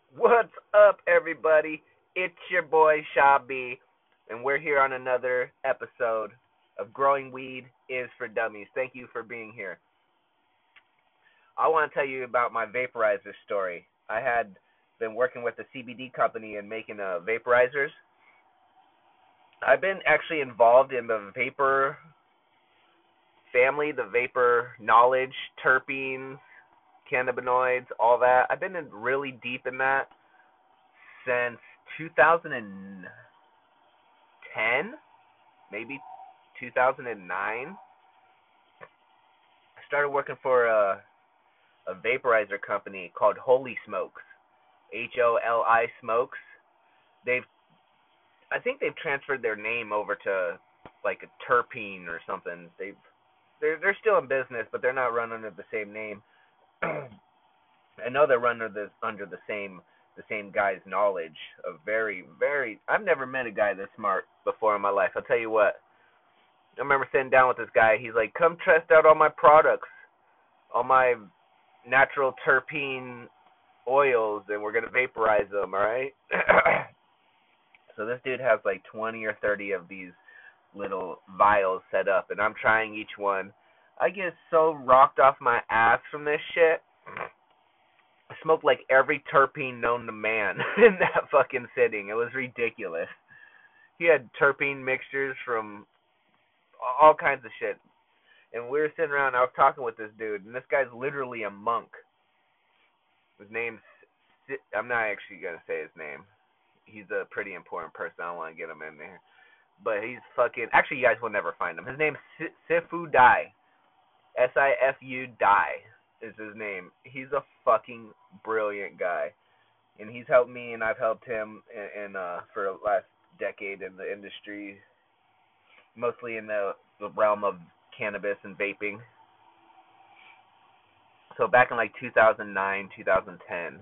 What's up, everybody? It's your boy Shabi, and we're here on another episode of Growing Weed is for Dummies. Thank you for being here. I want to tell you about my vaporizer story. I had been working with a CBD company and making vaporizers. I've been actually involved in the vapor family, the vapor knowledge, terpenes, cannabinoids, all that. I've been really deep in that since 2010, maybe 2009. I started working for a vaporizer company called Holy Smokes, HOLI Smokes. They've, I think they've transferred their name over to like a terpene or something. They're still in business, but they're not run under the same name. I know they're run under the same guy's knowledge of very. I've never met a guy this smart before in my life. I'll tell you what. I remember sitting down with this guy. He's like, "Come test out all my products, all my natural terpene oils, and we're gonna vaporize them. All right." So this dude has like 20 or 30 of these little vials set up, and I'm trying each one. I get so rocked off my ass from this shit. I smoked like every terpene known to man in that fucking sitting. It was ridiculous. He had terpene mixtures from all kinds of shit. And we were sitting around, I was talking with this dude, and this guy's literally a monk. His name's, I'm not actually going to say his name. He's a pretty important person. I don't want to get him in there. But he's fucking, actually you guys will never find him. His name's Sifu Dai. Sifu Dai is his name. He's a fucking brilliant guy. And he's helped me, and I've helped him in for the last decade in the industry, mostly in the realm of cannabis and vaping. So back in like 2009, 2010,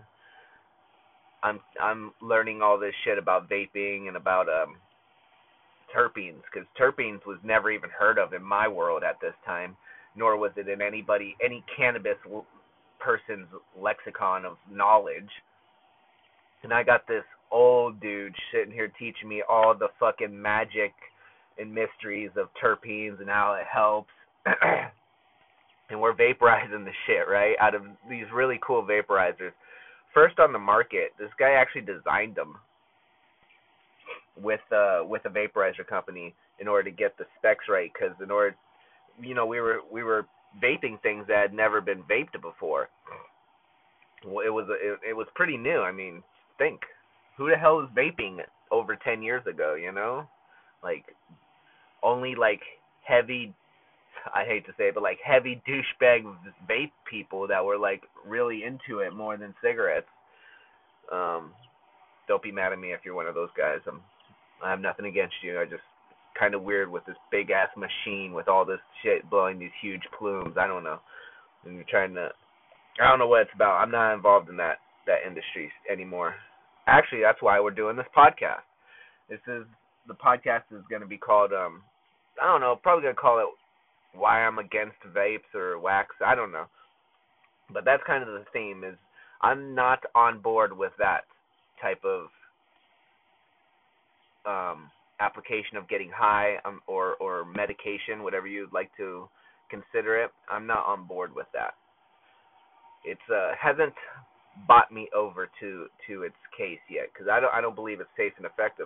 I'm learning all this shit about vaping and about terpenes, because terpenes was never even heard of in my world at this time, nor was it in any cannabis person's lexicon of knowledge. And I got this old dude sitting here teaching me all the fucking magic and mysteries of terpenes and how it helps. And we're vaporizing the shit, right? Out of these really cool vaporizers. First on the market, this guy actually designed them with a vaporizer company in order to get the specs right, because in order, we were vaping things that had never been vaped before. Well, it was pretty new. I mean, think, who the hell was vaping over 10 years ago? Like only like heavy, I hate to say it, but like heavy douchebag vape people that were like really into it more than cigarettes. Um, don't be mad at me if you're one of those guys. I have nothing against you. I just kind of weird with this big ass machine with all this shit blowing these huge plumes. I don't know. And you're trying to, I don't know what it's about. I'm not involved in that industry anymore. Actually, that's why we're doing this podcast. The podcast is going to be called I don't know, probably going to call it Why I'm Against Vapes or Wax. I don't know. But that's kind of the theme, is I'm not on board with that type of application of getting high, or medication, whatever you'd like to consider it. I'm not on board with that. It's hasn't bought me over to its case yet, because I don't believe it's safe and effective.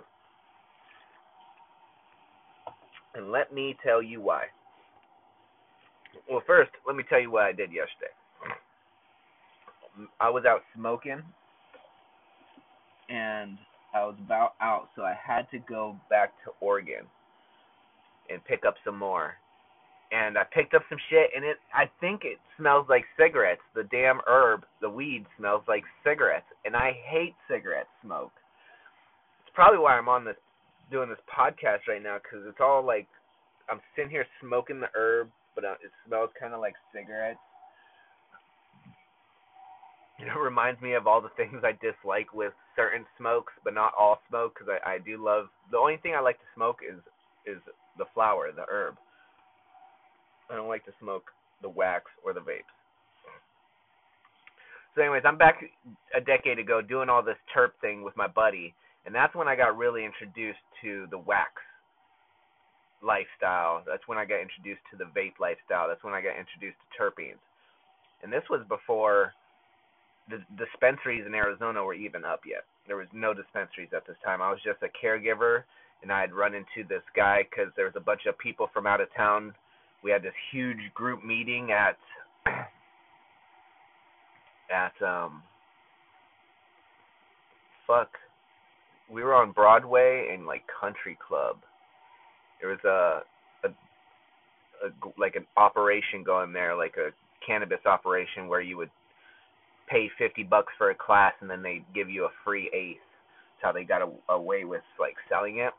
And let me tell you why. Well, first, let me tell you what I did yesterday. I was out smoking, and I was about out, so I had to go back to Oregon and pick up some more. And I picked up some shit, and I think it smells like cigarettes. The damn herb, the weed, smells like cigarettes, and I hate cigarette smoke. It's probably why I'm doing this podcast right now, because it's all like I'm sitting here smoking the herb, but it smells kind of like cigarettes. It reminds me of all the things I dislike with certain smokes, but not all smoke, because I do love. The only thing I like to smoke is the flower, the herb. I don't like to smoke the wax or the vapes. So anyways, I'm back a decade ago doing all this terp thing with my buddy, and that's when I got really introduced to the wax lifestyle. That's when I got introduced to the vape lifestyle. That's when I got introduced to terpenes. And this was before the dispensaries in Arizona were even up yet. There was no dispensaries at this time. I was just a caregiver, and I had run into this guy because there was a bunch of people from out of town. We had this huge group meeting at we were on Broadway in like Country Club. There was a like an operation going there, like a cannabis operation where you would pay $50 for a class and then they give you a free eighth. That's how they got away with like selling it.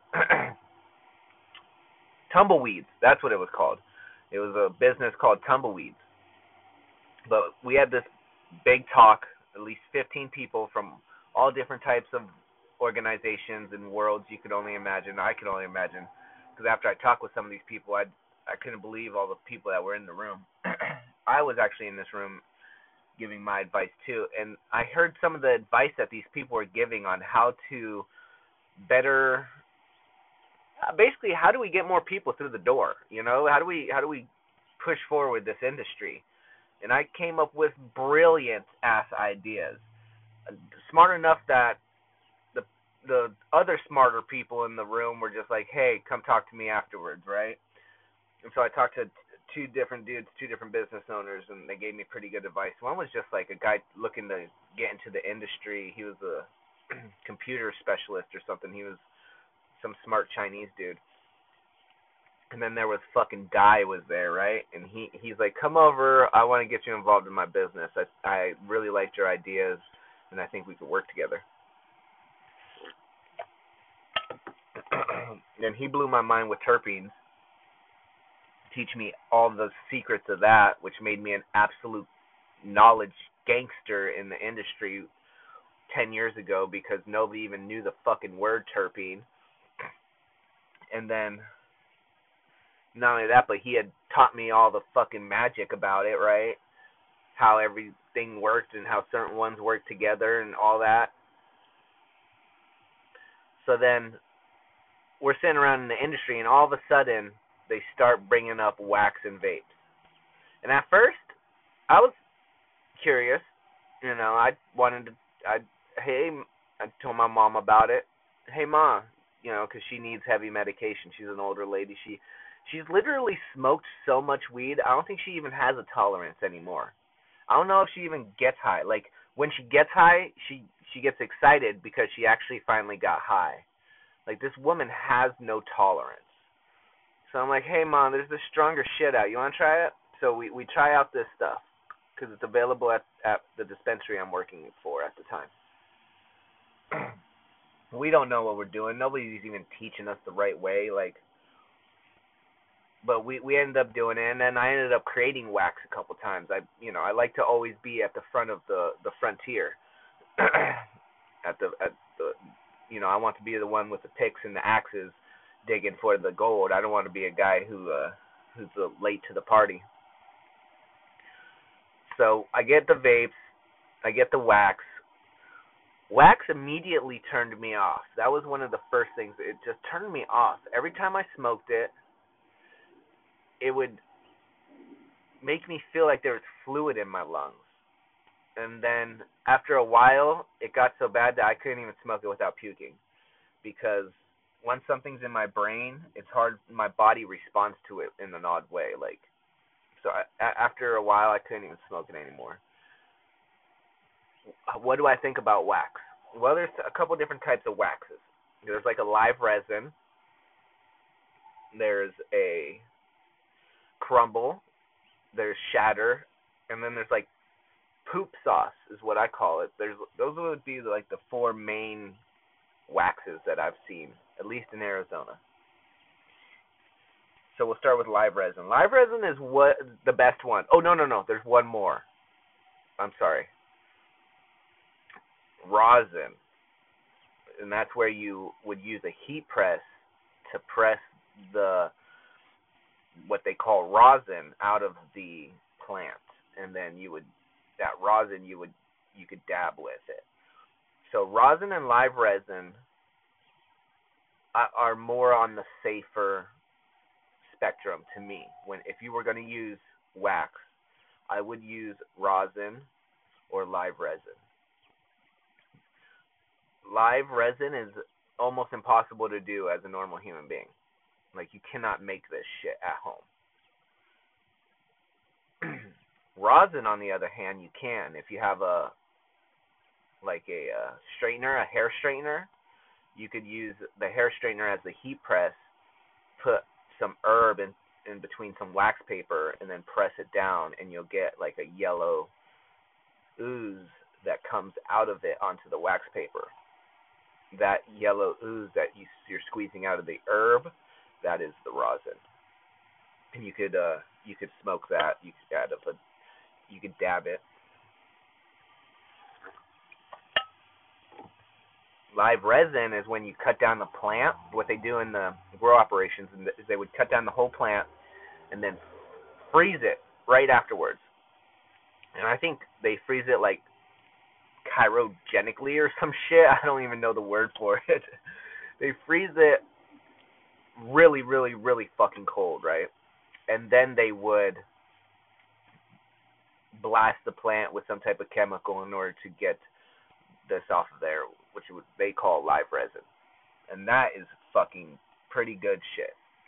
Tumbleweeds, that's what it was called. It was a business called Tumbleweeds. But we had this big talk, at least 15 people from all different types of organizations and worlds you could only imagine. I could only imagine, because after I talked with some of these people, I couldn't believe all the people that were in the room. I was actually in this room giving my advice too, and I heard some of the advice that these people were giving on how to better, basically, how do we get more people through the door? You know, how do we push forward this industry? And I came up with brilliant ass ideas, smart enough that the other smarter people in the room were just like, hey, come talk to me afterwards, right? And so I talked to two different dudes, two different business owners, and they gave me pretty good advice. One was just like a guy looking to get into the industry. He was a computer specialist or something. He was some smart Chinese dude. And then there was fucking Dai was there, right? And he's like, come over. I want to get you involved in my business. I really liked your ideas, and I think we could work together. And he blew my mind with terpenes, teach me all the secrets of that, which made me an absolute knowledge gangster in the industry 10 years ago, because nobody even knew the fucking word terpene. And then not only that, but he had taught me all the fucking magic about it, right? How everything worked and how certain ones work together and all that. So then we're sitting around in the industry, and all of a sudden they start bringing up wax and vapes. And at first, I was curious. You know, I told my mom about it. Hey, Ma, you know, because she needs heavy medication. She's an older lady. She's literally smoked so much weed, I don't think she even has a tolerance anymore. I don't know if she even gets high. Like, when she gets high, she gets excited because she actually finally got high. Like, this woman has no tolerance. So I'm like, hey, Mom, there's this stronger shit out. You want to try it? So we try out this stuff because it's available at the dispensary I'm working for at the time. We don't know what we're doing. Nobody's even teaching us the right way. Like, but we ended up doing it, and then I ended up creating wax a couple times. I like to always be at the front of the frontier. at the I want to be the one with the picks and the axes digging for the gold. I don't want to be a guy who's late to the party. So I get the vapes, I get the wax. Wax immediately turned me off. That was one of the first things. It just turned me off. Every time I smoked it, it would make me feel like there was fluid in my lungs. And then after a while, it got so bad that I couldn't even smoke it without puking. Because once something's in my brain, it's hard. My body responds to it in an odd way. Like, so after a while, I couldn't even smoke it anymore. What do I think about wax? Well, there's a couple different types of waxes. There's like a live resin. There's a crumble. There's shatter. And then there's like poop sauce is what I call it. Those would be like the four main waxes that I've seen, at least in Arizona. So we'll start with live resin. Live resin is what the best one. Oh, no. There's one more. I'm sorry. Rosin. And that's where you would use a heat press to press what they call rosin out of the plant. And then that rosin you would you could dab with it. So rosin and live resin are more on the safer spectrum to me. If you were going to use wax, I would use rosin or live resin. Live resin is almost impossible to do as a normal human being. Like, you cannot make this shit at home. Rosin, on the other hand, you can. If you have a straightener, a hair straightener, you could use the hair straightener as the heat press, put some herb in between some wax paper, and then press it down, and you'll get like a yellow ooze that comes out of it onto the wax paper. That yellow ooze that you're squeezing out of the herb, that is the rosin. And you could smoke that. You could dab it. Live resin is when you cut down the plant. What they do in the grow operations is they would cut down the whole plant and then freeze it right afterwards. And I think they freeze it like cryogenically or some shit. I don't even know the word for it. They freeze it really, really, really fucking cold, right? And then they would blast the plant with some type of chemical in order to get this off of there, which they call live resin. And that is fucking pretty good shit.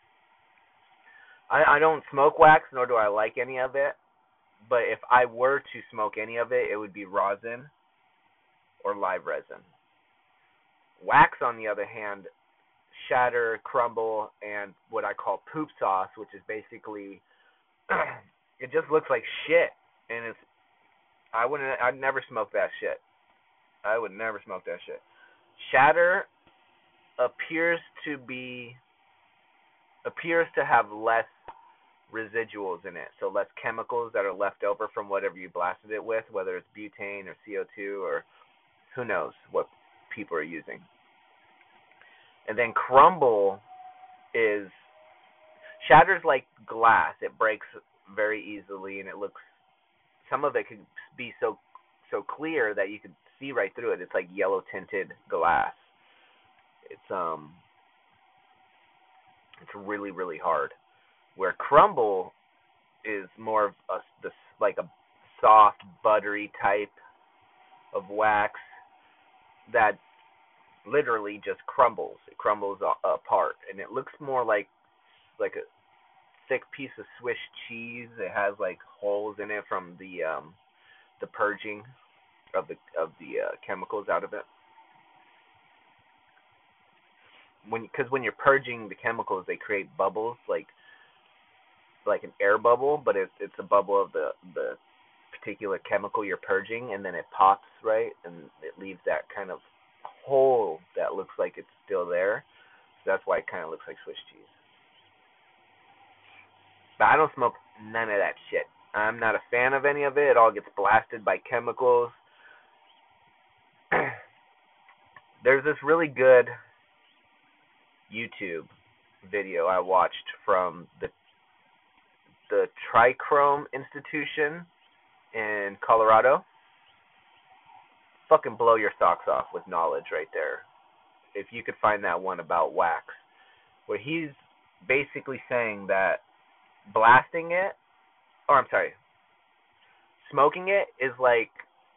I don't smoke wax, nor do I like any of it. But if I were to smoke any of it, it would be rosin or live resin. Wax, on the other hand, shatter, crumble, and what I call poop sauce, which is basically, it just looks like shit. And I'd never smoke that shit. I would never smoke that shit. Shatter appears to have less residuals in it, so less chemicals that are left over from whatever you blasted it with, whether it's butane or CO2 or who knows what people are using. And then crumble shatter's like glass. It breaks very easily, and some of it could be so clear that you could see right through it. It's like yellow tinted glass. It's really, really hard. Where crumble is more of like a soft, buttery type of wax that literally just crumbles. It crumbles apart, and it looks more like a thick piece of Swiss cheese. It has like holes in it from the purging of the chemicals out of it. Because when you're purging the chemicals, they create bubbles like an air bubble, but it's a bubble of the particular chemical you're purging, and then it pops, right, and it leaves that kind of hole that looks like it's still there. So that's why it kind of looks like Swiss cheese. But I don't smoke none of that shit. I'm not a fan of any of it. It all gets blasted by chemicals. There's this really good YouTube video I watched from the Trichome Institution in Colorado. Fucking blow your socks off with knowledge right there. If you could find that one about wax, where he's basically saying that smoking it is like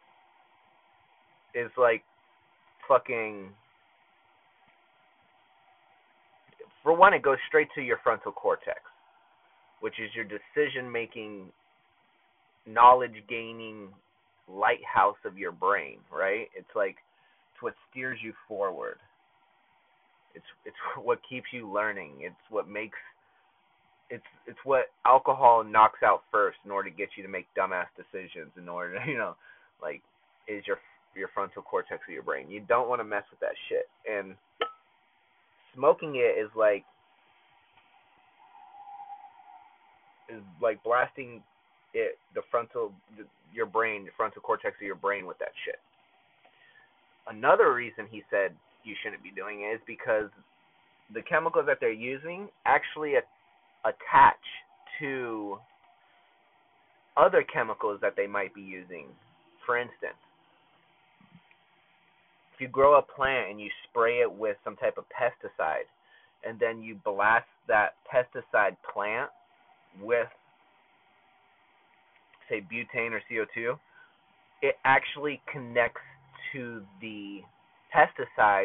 fucking, for one, it goes straight to your frontal cortex, which is your decision-making, knowledge-gaining lighthouse of your brain, right? It's what steers you forward. It's what keeps you learning. It's what alcohol knocks out first in order to get you to make dumbass decisions, in order to, is your frontal cortex of your brain. You don't want to mess with that shit. And smoking it is like blasting the frontal cortex of your brain with that shit. Another reason he said you shouldn't be doing it is because the chemicals that they're using actually attach to other chemicals that they might be using. For instance, you grow a plant and you spray it with some type of pesticide, and then you blast that pesticide plant with, say, butane or CO2, it actually connects to the pesticide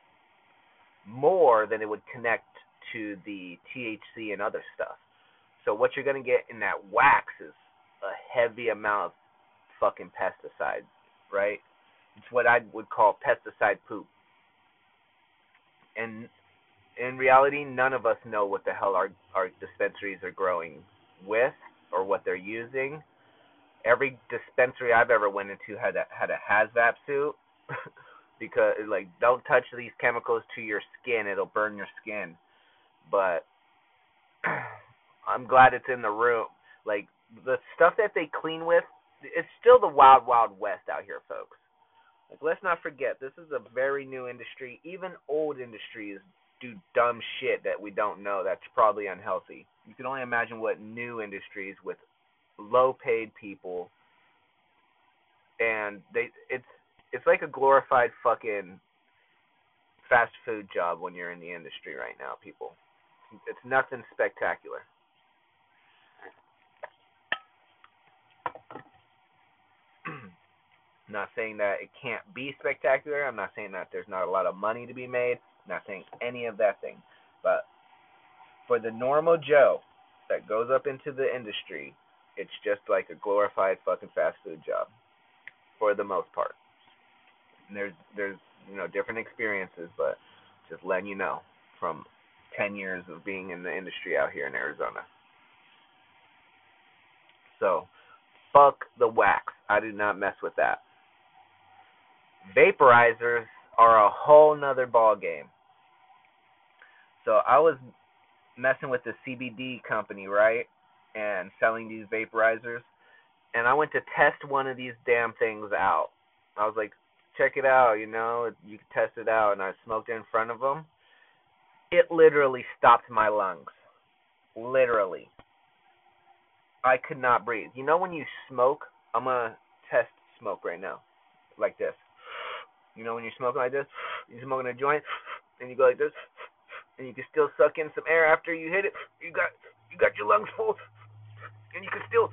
more than it would connect to the THC and other stuff. So what you're going to get in that wax is a heavy amount of fucking pesticide, right? It's what I would call pesticide poop. And in reality, none of us know what the hell our dispensaries are growing with or what they're using. Every dispensary I've ever went into had a HAZMAT suit because, like, don't touch these chemicals to your skin, it'll burn your skin. But I'm glad it's in the room. Like, the stuff that they clean with, it's still the wild, wild west out here, folks. Like, let's not forget, this is a very new industry. Even old industries do dumb shit that we don't know that's probably unhealthy. You can only imagine what new industries with low-paid people, and it's like a glorified fucking fast food job when you're in the industry right now, people. It's nothing spectacular. I'm not saying that it can't be spectacular. I'm not saying that there's not a lot of money to be made. I'm not saying any of that thing. But for the normal Joe that goes up into the industry, it's just like a glorified fucking fast food job for the most part. And there's different experiences, but just letting you know from 10 years of being in the industry out here in Arizona. So, fuck the wax. I do not mess with that. Vaporizers are a whole nother ball game. So I was messing with the CBD company, right? And selling these vaporizers. And I went to test one of these damn things out. I was like, check it out, you can test it out. And I smoked it in front of them. It literally stopped my lungs. Literally. I could not breathe. You know when you smoke? I'm going to test smoke right now. Like this. You know when you're smoking like this? You're smoking a joint, and you go like this, and you can still suck in some air after you hit it. You got your lungs full, and you can still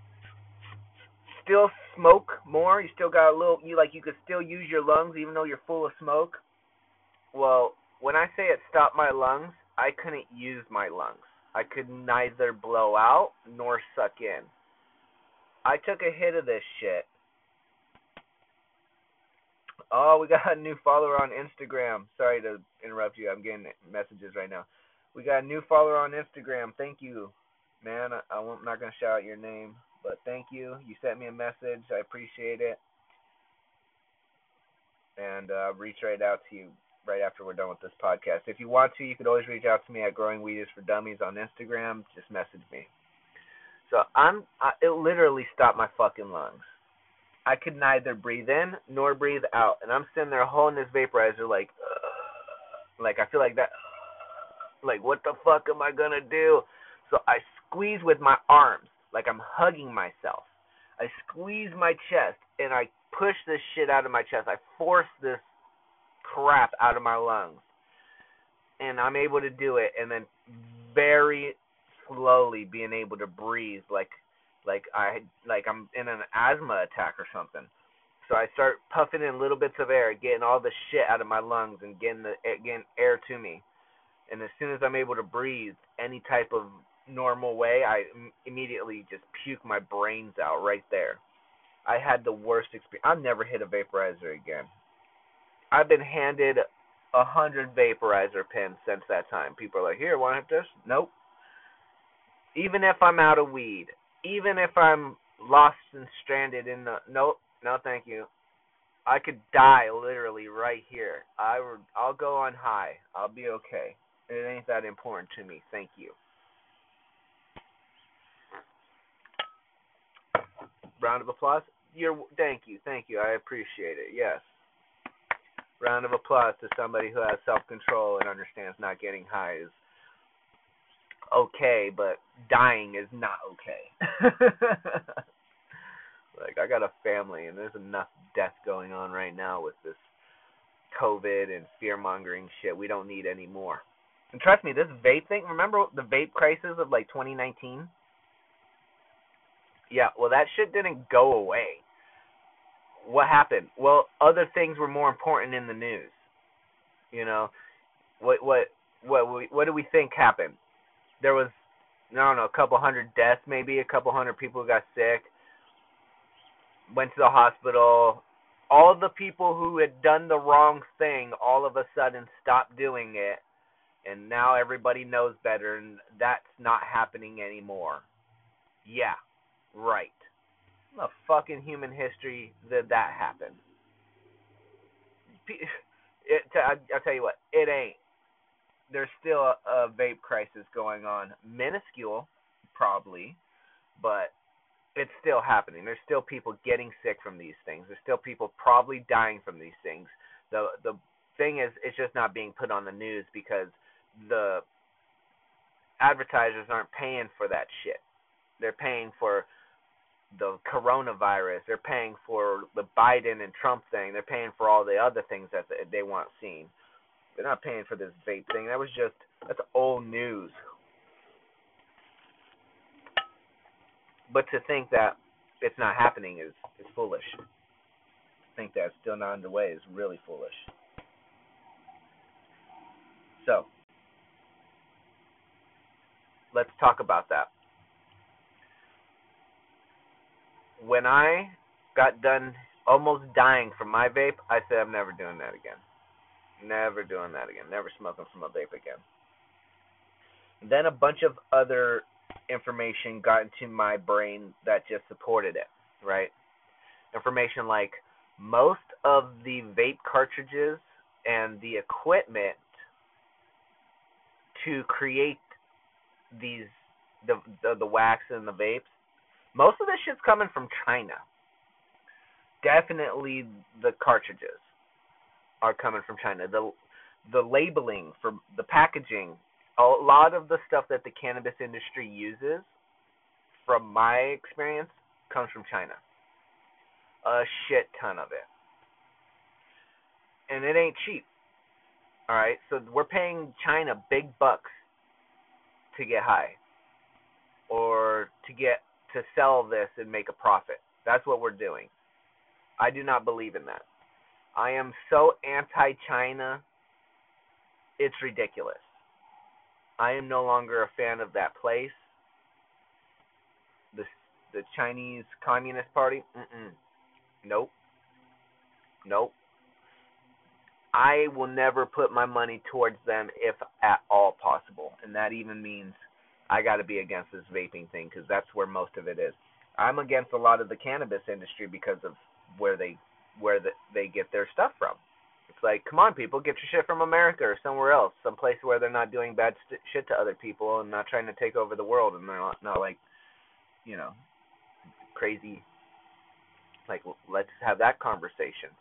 smoke more. You still got a little. You could still use your lungs even though you're full of smoke. Well, when I say it stopped my lungs, I couldn't use my lungs. I could neither blow out nor suck in. I took a hit of this shit. Oh, we got a new follower on Instagram. Sorry to interrupt you. I'm getting messages right now. We got a new follower on Instagram. Thank you, man. I'm not going to shout out your name, but thank you. You sent me a message. I appreciate it. And I'll reach right out to you right after we're done with this podcast. If you want to, you could always reach out to me at Growing Weed is for Dummies on Instagram. Just message me. So it literally stopped my fucking lungs. I could neither breathe in nor breathe out. And I'm sitting there holding this vaporizer like I feel like that. Like, what the fuck am I going to do? So I squeeze with my arms like I'm hugging myself. I squeeze my chest and I push this shit out of my chest. I force this crap out of my lungs. And I'm able to do it. And then very slowly being able to breathe like I'm in an asthma attack or something. So I start puffing in little bits of air, getting all the shit out of my lungs and getting air to me. And as soon as I'm able to breathe any type of normal way, I immediately just puke my brains out right there. I had the worst experience. I'll never hit a vaporizer again. I've been handed 100 vaporizer pens since that time. People are like, here, want to hit this? Nope. Even if I'm out of weed, even if I'm lost and stranded in the... Nope, no thank you. I could die literally right here. I'll go on high. I'll be okay. It ain't that important to me. Thank you. Round of applause? Thank you. I appreciate it. Yes. Round of applause to somebody who has self-control and understands not getting high is okay, but dying is not okay. Like, I got a family, and there's enough death going on right now with this COVID and fear-mongering shit. We don't need any more. And trust me, this vape thing, remember the vape crisis of like 2019? Yeah, well, that shit didn't go away. What happened? Well, other things were more important in the news. You know, what do we think happened? There was, I don't know, a couple hundred deaths, maybe a couple hundred people got sick, went to the hospital. All the people who had done the wrong thing all of a sudden stopped doing it, and now everybody knows better, and that's not happening anymore. Yeah, right. In the fucking human history did that happen? I'll tell you what, it ain't. There's still a vape crisis going on. Minuscule, probably, but it's still happening. There's still people getting sick from these things. There's still people probably dying from these things. The thing is, it's just not being put on the news because the advertisers aren't paying for that shit. They're paying for the coronavirus. They're paying for the Biden and Trump thing. They're paying for all the other things that they want seen. They're not paying for this vape thing. That's old news. But to think that it's not happening is foolish. To think that it's still not underway is really foolish. So, let's talk about that. When I got done almost dying from my vape, I said I'm never doing that again. Never doing that again. Never smoking from a vape again. Then a bunch of other information got into my brain that just supported it, right? Information like most of the vape cartridges and the equipment to create the wax and the vapes, most of this shit's coming from China. Definitely the cartridges are coming from China. The labeling for the packaging, a lot of the stuff that the cannabis industry uses, from my experience, comes from China. A shit ton of it. And it ain't cheap. Alright, so we're paying China big bucks to get high. Or to sell this and make a profit. That's what we're doing. I do not believe in that. I am so anti-China, it's ridiculous. I am no longer a fan of that place. The Chinese Communist Party, nope. I will never put my money towards them if at all possible, and that even means I got to be against this vaping thing because that's where most of it is. I'm against a lot of the cannabis industry because of where they get their stuff from. It's like, come on, people, get your shit from America or somewhere else, someplace where they're not doing bad shit to other people and not trying to take over the world, and they're not like, crazy. Like, let's have that conversation.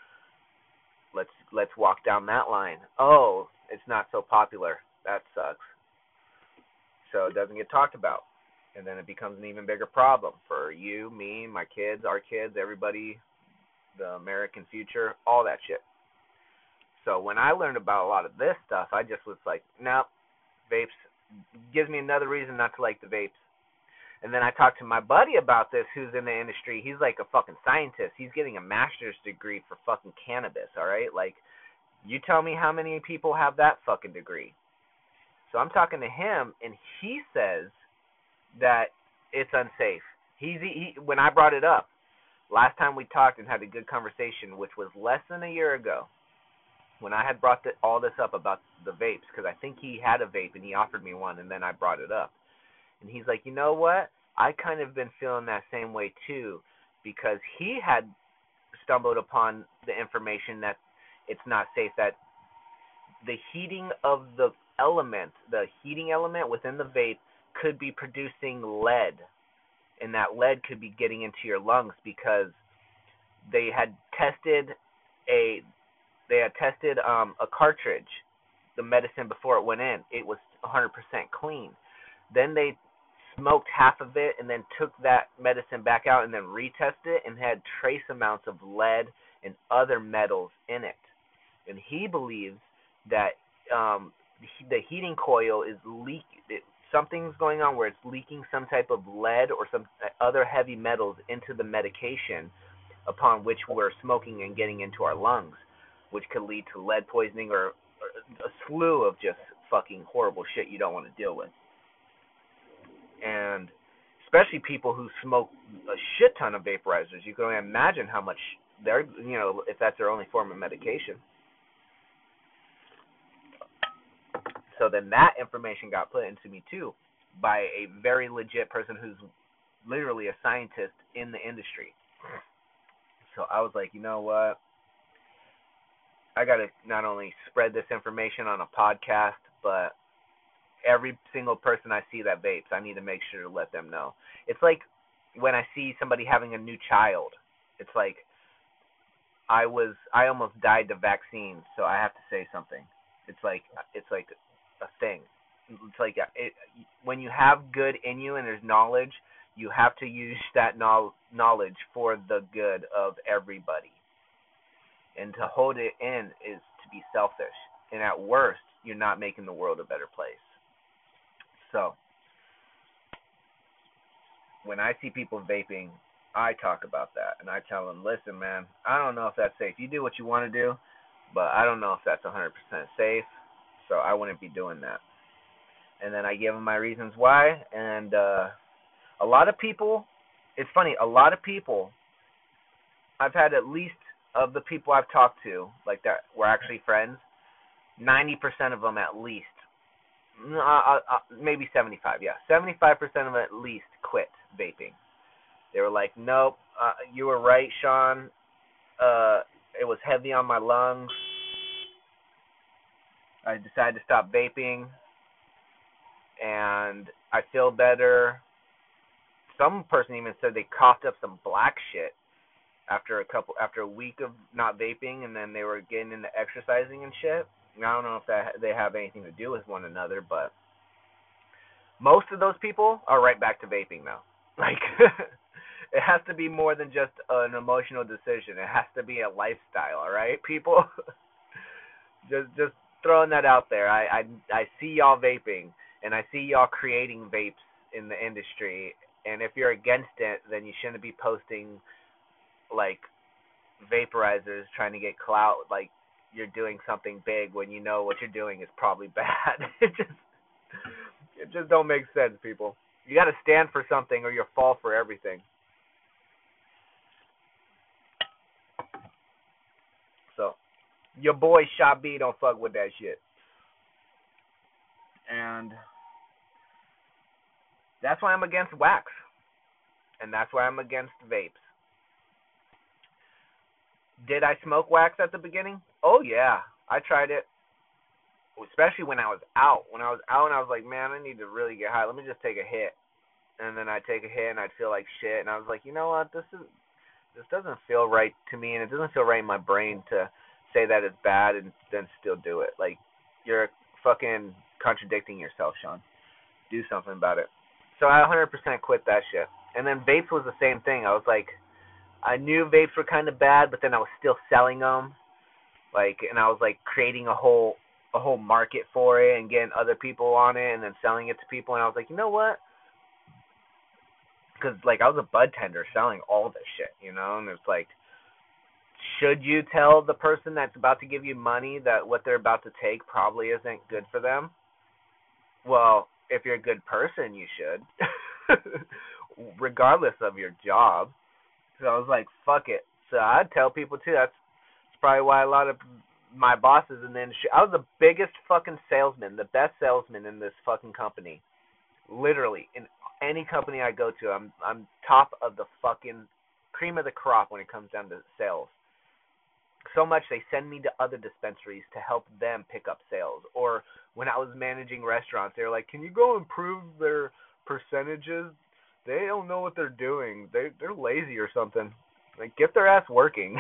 Let's walk down that line. Oh, it's not so popular. That sucks. So it doesn't get talked about. And then it becomes an even bigger problem for you, me, my kids, our kids, everybody, the American future, all that shit. So when I learned about a lot of this stuff, I just was like, nope, vapes gives me another reason not to like the vapes. And then I talked to my buddy about this who's in the industry. He's like a fucking scientist. He's getting a master's degree for fucking cannabis, all right? Like, you tell me how many people have that fucking degree. So I'm talking to him, and he says that it's unsafe. When I brought it up, last time we talked and had a good conversation, which was less than a year ago, when I had brought all this up about the vapes, because I think he had a vape, and he offered me one, and then I brought it up. And he's like, you know what? I kind of been feeling that same way too, because he had stumbled upon the information that it's not safe, that the heating of the heating element within the vape could be producing lead, and that lead could be getting into your lungs because they had tested a cartridge, the medicine, before it went in. It was 100% clean. Then they smoked half of it and then took that medicine back out and then retested it and had trace amounts of lead and other metals in it. and he believes that the heating coil is something's going on where it's leaking some type of lead or some other heavy metals into the medication upon which we're smoking and getting into our lungs, which could lead to lead poisoning or a slew of just fucking horrible shit you don't want to deal with. And especially people who smoke a shit ton of vaporizers, you can only imagine how much they're, if that's their only form of medication. So then that information got put into me too by a very legit person who's literally a scientist in the industry. So I was like, you know what? I got to not only spread this information on a podcast, but every single person I see that vapes, I need to make sure to let them know. It's like when I see somebody having a new child. It's like I almost died to vaccines, so I have to say something. It's like a thing. It's like when you have good in you and there's knowledge, you have to use that knowledge for the good of everybody. And to hold it in is to be selfish. And at worst, you're not making the world a better place. So, when I see people vaping, I talk about that. And I tell them, listen, man, I don't know if that's safe. You do what you want to do, but I don't know if that's 100% safe. So I wouldn't be doing that. And then I give them my reasons why. And a lot of people, it's funny, a lot of people, I've had at least of the people I've talked to, like that were actually friends, 90% of them at least, maybe 75, yeah, 75% of them at least quit vaping. They were like, nope, you were right, Sean. It was heavy on my lungs. I decided to stop vaping, and I feel better. Some person even said they coughed up some black shit after a week of not vaping, and then they were getting into exercising and shit. And I don't know if they have anything to do with one another, but most of those people are right back to vaping now. Like, it has to be more than just an emotional decision. It has to be a lifestyle, all right, people? just throwing that out there. I see y'all vaping, and I see y'all creating vapes in the industry, and if you're against it, then you shouldn't be posting like vaporizers trying to get clout, like you're doing something big when you know what you're doing is probably bad. It just don't make sense, people. You got to stand for something or you'll fall for everything. So, your boy Shot B don't fuck with that shit. And that's why I'm against wax. And that's why I'm against vapes. Did I smoke wax at the beginning? Oh, yeah. I tried it. Especially when I was out. When I was out and I was like, man, I need to really get high. Let me just take a hit. And then I'd take a hit and I'd feel like shit. And I was like, you know what? This doesn't feel right to me. And it doesn't feel right in my brain to say that it's bad and then still do it. Like, you're fucking contradicting yourself, Sean. Do something about it. So I 100% quit that shit. And then vapes was the same thing. I was like, I knew vapes were kind of bad, but then I was still selling them. Like, and I was like creating a whole market for it and getting other people on it and then selling it to people. And I was like, you know what? Because like I was a bud tender selling all this shit, you know. And it's like, should you tell the person that's about to give you money that what they're about to take probably isn't good for them? Well, if you're a good person, you should, regardless of your job. So I was like, fuck it. So I'd tell people too. That's probably why a lot of my bosses in the industry, I was the biggest fucking salesman, the best salesman in this fucking company. Literally, in any company I go to, I'm top of the fucking cream of the crop when it comes down to sales. So much they send me to other dispensaries to help them pick up sales. Or when I was managing restaurants, they were like, can you go improve their percentages? They don't know what they're doing. They're lazy or something. Like, get their ass working.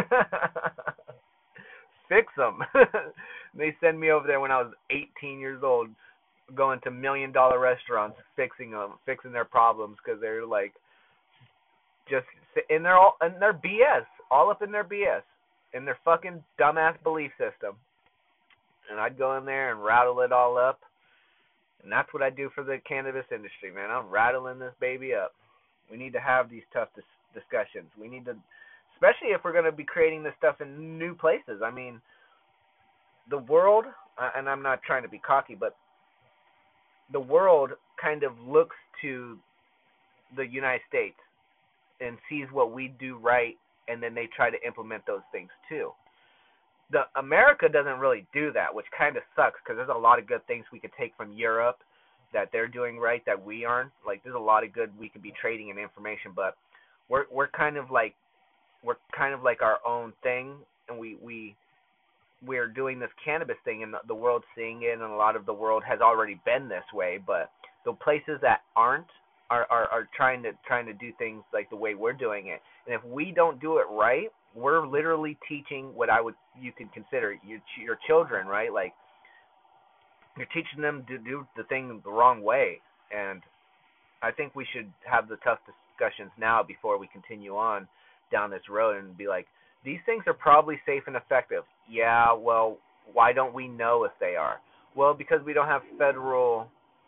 Fix them. They send me over there when I was 18 years old, going to $1 million restaurants, fixing their problems because they're like, just in their BS, all up in their BS. in their fucking dumbass belief system. And I'd go in there and rattle it all up. And that's what I do for the cannabis industry, man. I'm rattling this baby up. We need to have these tough discussions. We need to, especially if we're going to be creating this stuff in new places. I mean, the world, and I'm not trying to be cocky, but the world kind of looks to the United States and sees what we do right, and then they try to implement those things too. The America doesn't really do that, which kind of sucks because there's a lot of good things we could take from Europe that they're doing right that we aren't. Like, there's a lot of good we could be trading in information, but we're kind of like our own thing, and we're doing this cannabis thing, and the world's seeing it, and a lot of the world has already been this way. But the places that aren't are trying to do things like the way we're doing it. And if we don't do it right, we're literally teaching what you could consider your children, right? Like, you're teaching them to do the thing the wrong way. And I think we should have the tough discussions now before we continue on down this road and be like, these things are probably safe and effective. Yeah, well, why don't we know if they are? Well, because we don't have federal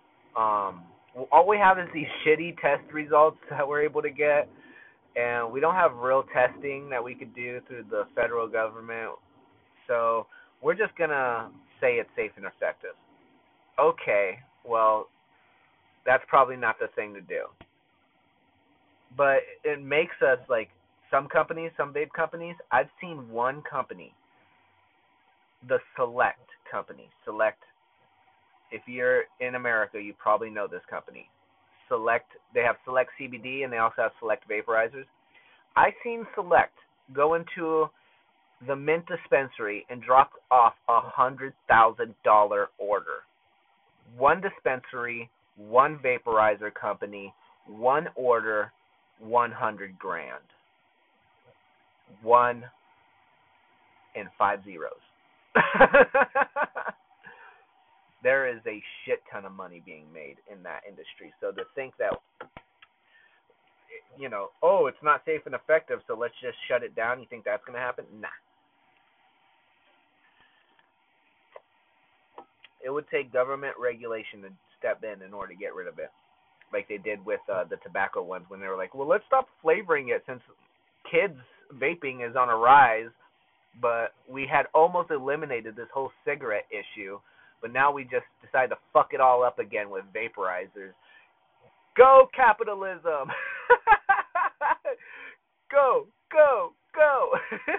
all we have is these shitty test results that we're able to get, and we don't have real testing that we could do through the federal government. So we're just going to say it's safe and effective. Okay, well, that's probably not the thing to do. But it makes us, like, some companies, some vape companies, I've seen one company, the Select company. Select, if you're in America, you probably know this company. Select, they have Select CBD, and they also have Select vaporizers. I've seen Select go into the Mint dispensary and drop off $100,000 order. One dispensary, one vaporizer company, one order, 100 grand. 1 and 5 zeros. There is a shit ton of money being made in that industry. So to think that, oh, it's not safe and effective, so let's just shut it down, you think that's going to happen? Nah. It would take government regulation to step in order to get rid of it, like they did with the tobacco ones when they were like, well, let's stop flavoring it since kids vaping is on a rise, but we had almost eliminated this whole cigarette issue, but now we just decided to fuck it all up again with vaporizers. Go capitalism! Go, go, go!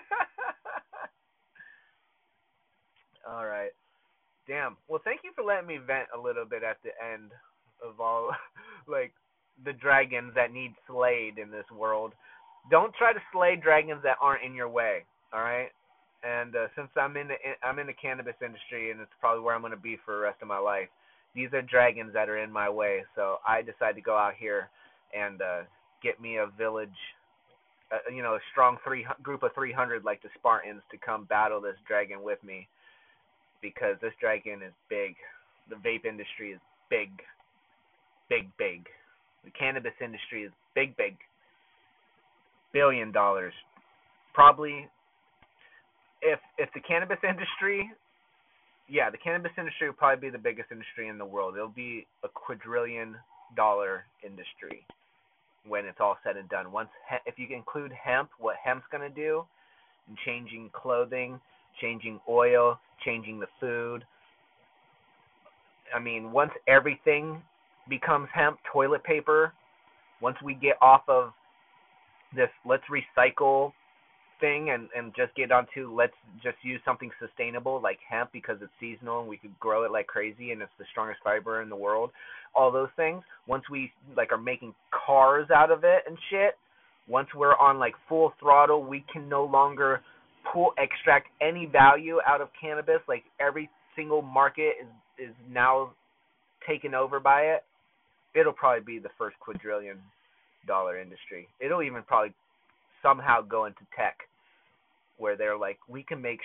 All right. Damn. Well, thank you for letting me vent a little bit at the end of all, like, the dragons that need slayed in this world. Don't try to slay dragons that aren't in your way, all right? And since I'm in the cannabis industry, and it's probably where I'm going to be for the rest of my life, these are dragons that are in my way. So I decided to go out here and get me a village, a strong group of 300 like the Spartans to come battle this dragon with me, because this dragon is big. The vape industry is big, big, big. The cannabis industry is big, big. $1 billion. Probably, if the cannabis industry, the cannabis industry will probably be the biggest industry in the world. It'll be a $quadrillion industry when it's all said and done. If you include hemp, what hemp's going to do, and changing clothing, changing oil, changing the food. I mean, once everything becomes hemp, toilet paper, once we get off of this let's recycle thing and just get onto let's just use something sustainable like hemp because it's seasonal and we could grow it like crazy and it's the strongest fiber in the world, all those things, once we like are making cars out of it and shit, once we're on like full throttle, we can no longer extract any value out of cannabis. Like every single market is now taken over by it. It'll probably be the first $quadrillion industry. It'll even probably somehow go into tech where they're like, we can make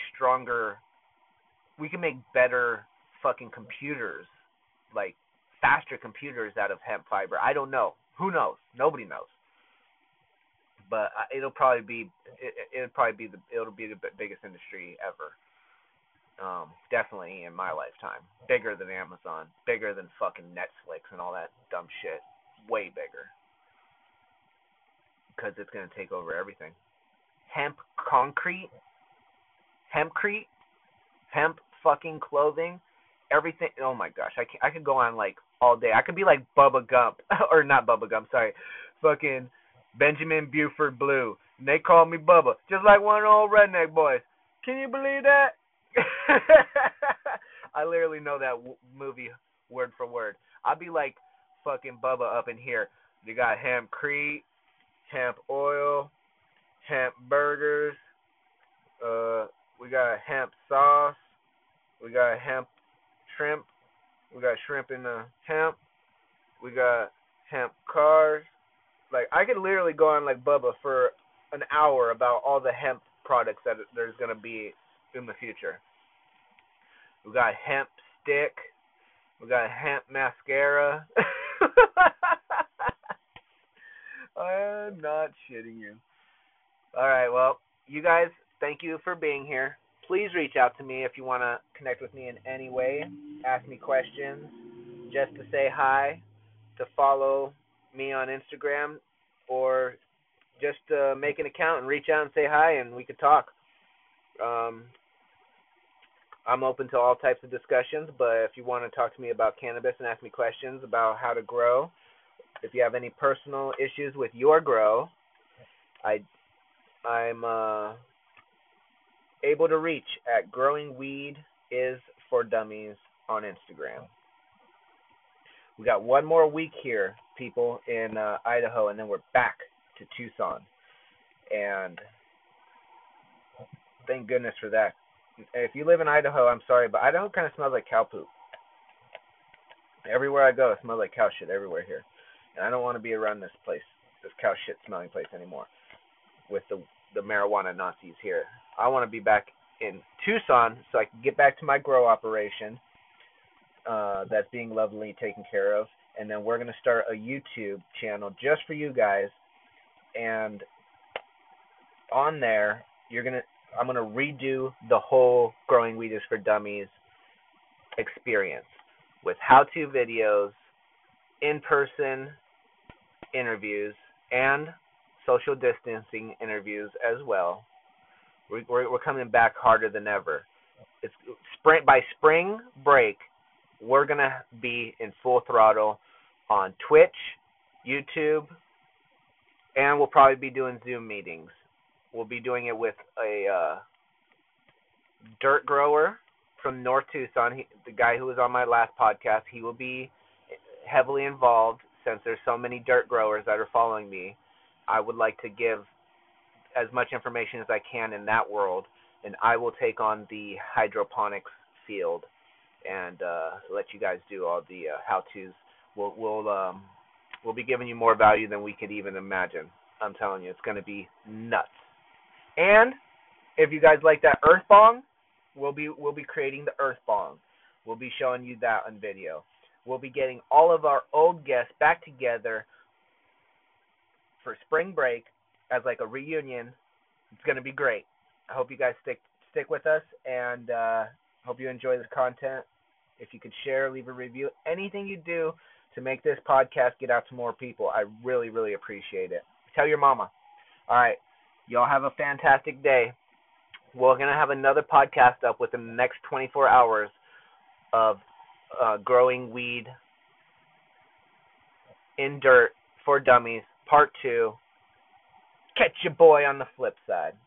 better fucking computers, like faster computers out of hemp fiber. I don't know. Who knows? Nobody knows. but it'll probably be it'll be the biggest industry ever. Definitely in my lifetime. Bigger than Amazon, bigger than fucking Netflix and all that dumb shit. Way bigger. Because it's gonna take over everything. Hemp concrete, hempcrete, hemp fucking clothing, everything. Oh my gosh, I could go on like all day. I could be like Bubba Gump, or not Bubba Gump, sorry, fucking Benjamin Buford Blue. And they call me Bubba, just like one of the old redneck boys. Can you believe that? I literally know that movie word for word. I'll be like fucking Bubba up in here. You got hempcrete, hemp oil, hemp burgers. We got hemp sauce. We got hemp shrimp. We got shrimp in the hemp. We got hemp cars. Like, I could literally go on like Bubba for an hour about all the hemp products that there's gonna be in the future. We got hemp stick. We got hemp mascara. I'm not shitting you. Alright, well, you guys, thank you for being here. Please reach out to me if you want to connect with me in any way. Ask me questions, just to say hi, to follow me on Instagram, or just make an account and reach out and say hi and we could talk. I'm open to all types of discussions, but if you want to talk to me about cannabis and ask me questions about how to grow, if you have any personal issues with your grow, I'm able to reach at Growing Weed is for Dummies on Instagram. We got one more week here, people, in Idaho, and then we're back to Tucson. And thank goodness for that. If you live in Idaho, I'm sorry, but Idaho kind of smells like cow poop. Everywhere I go, it smells like cow shit everywhere here. And I don't want to be around this cow shit smelling place anymore with the marijuana Nazis here. I want to be back in Tucson so I can get back to my grow operation that's being lovely taken care of. And then we're going to start a YouTube channel just for you guys. And on there, I'm going to redo the whole Growing Weed is for Dummies experience with how-to videos, in-person interviews, and social distancing interviews as well. We're coming back harder than ever. It's by spring break, we're going to be in full throttle on Twitch, YouTube, and we'll probably be doing Zoom meetings. We'll be doing it with a dirt grower from North Tucson. The guy who was on my last podcast, he will be heavily involved since there's so many dirt growers that are following me. I would like to give as much information as I can in that world, and I will take on the hydroponics field and let you guys do all the how-tos. We'll be giving you more value than we could even imagine. I'm telling you, it's going to be nuts. And if you guys like that earth bong, we'll be creating the earth bong. We'll be showing you that on video. We'll be getting all of our old guests back together for spring break as like a reunion. It's going to be great. I hope you guys stick with us, and hope you enjoy this content. If you could share, leave a review, anything you do to make this podcast get out to more people, I really, really appreciate it. Tell your mama. All right. Y'all have a fantastic day. We're going to have another podcast up within the next 24 hours of Growing Weed in Dirt for Dummies, Part 2. Catch your boy on the flip side.